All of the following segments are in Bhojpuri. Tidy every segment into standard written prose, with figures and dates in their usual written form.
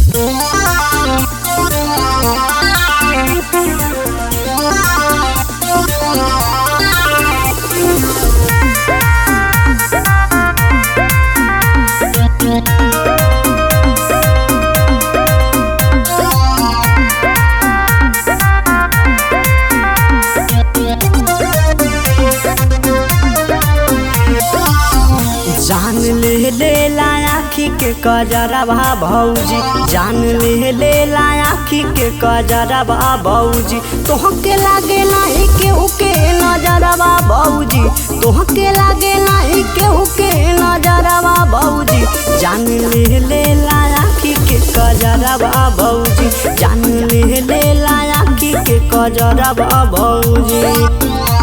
जान ले आँखी के कजरवा भौजी, जान ले आँखी के कजरवा भौजी, तोहके लागे नहीं केहू के नजरवा भौजी, तोहके लागे नहीं केहू के नजरवा भौजी। जान ले आँखी के कजरवा भौजी, जान ले आँखी के कजरवा भौजी।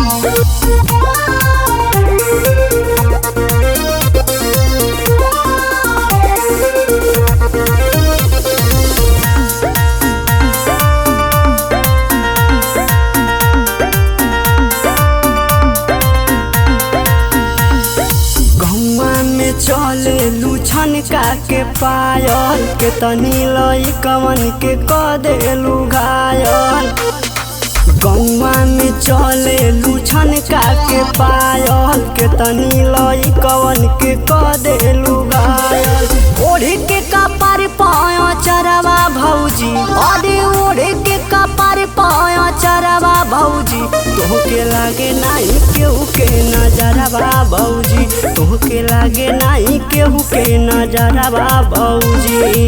चले लुछन का के पायल के तनी लई कवन के क देलू घायल। गौवा में चले लुछन का के पायल के तनी लई कवन के क देलू घायल। ओढ़े के कपार पाया चरवा भौजी, अरे ओढ़े के कपार पाया चरवा भौजी, तोहके लागे नहीं केहू के नजरवा भौजी, तोहके लागे नहीं केहू के नजरवा भौजी।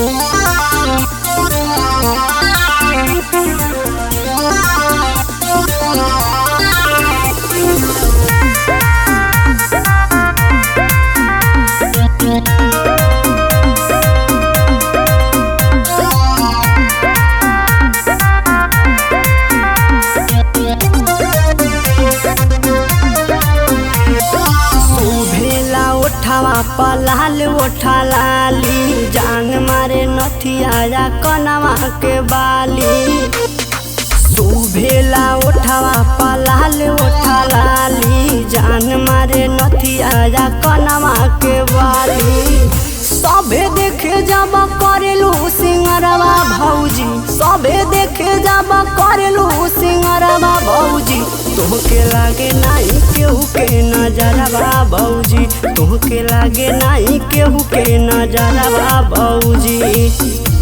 पलाल ओठा लाली, जान मारे नथिया कनवा के बाली। शोभेला ओठवा पलाल ओठा लाली, जान मारे नथिया कनवा के बाली। सबे देखे जब करेलू सिंगरवा भौजी, सबे देखे जब करेलू सिंगरवा भौजी, तोहके लागे नहीं केहू के नजरवा भौजी, तोहके लागे नहीं केहू के नजरवा भौजी।